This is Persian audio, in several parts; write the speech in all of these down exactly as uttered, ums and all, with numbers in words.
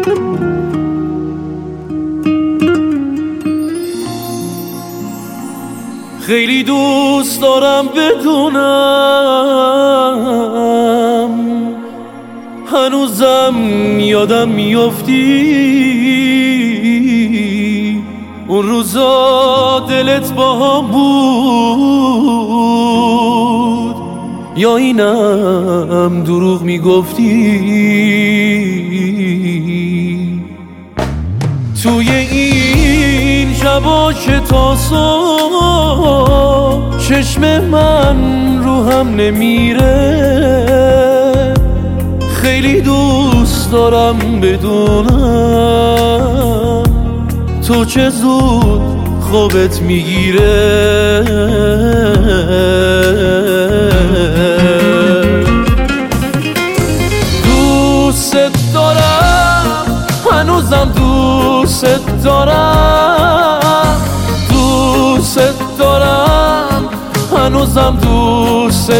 خیلی دوست دارم بدونم هنوزم یادم میافتی اون روزا دلت با هم بود یا اینم دروغ میگفتی توی این شبا که تا صبح چشم من رو هم نمیره خیلی دوست دارم بدونم تو چه زود خوابت میگیره دوست دارم هنوزم دوست دارم دوست دارم هنوزم دوست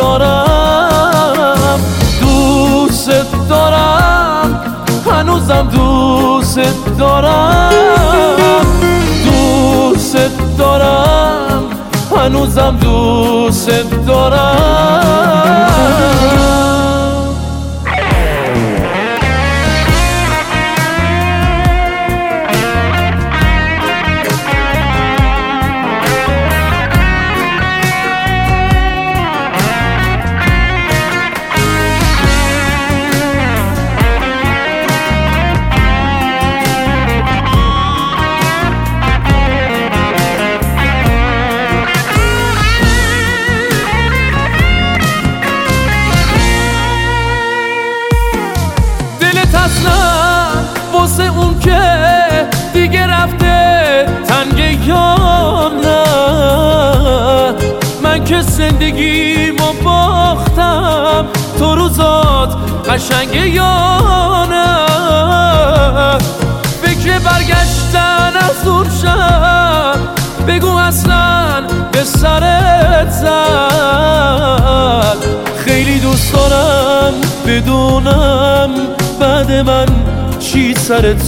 دارم دوست دارم هنوزم دوست دارم دوست دارم هنوزم دوست دارم واسه اون که دیگه رفته تنگه یا نه من که زندگیمو باختم تو روزات قشنگه یا نه فکر برگشتن از اون شب بگو اصلا به سرت زد خیلی دوست دارم بدونم بعد من چی سرت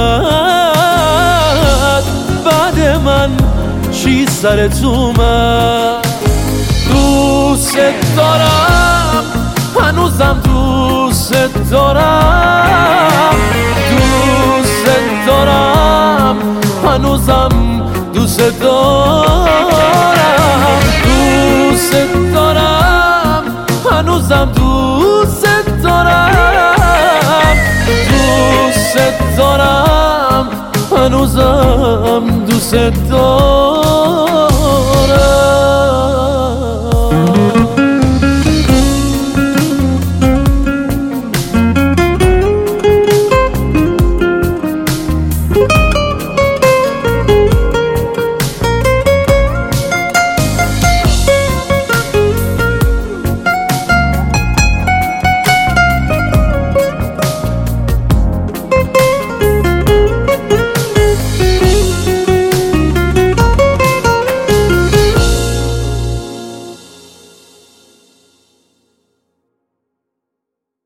اومد بعد من چی سرت اومد دوست دارم هنوزم دوست دارم دوست دارم هنوزم دوست دارم دوست دارم هنوزم دوست دارم دوست دارم هنوزم دوست دارم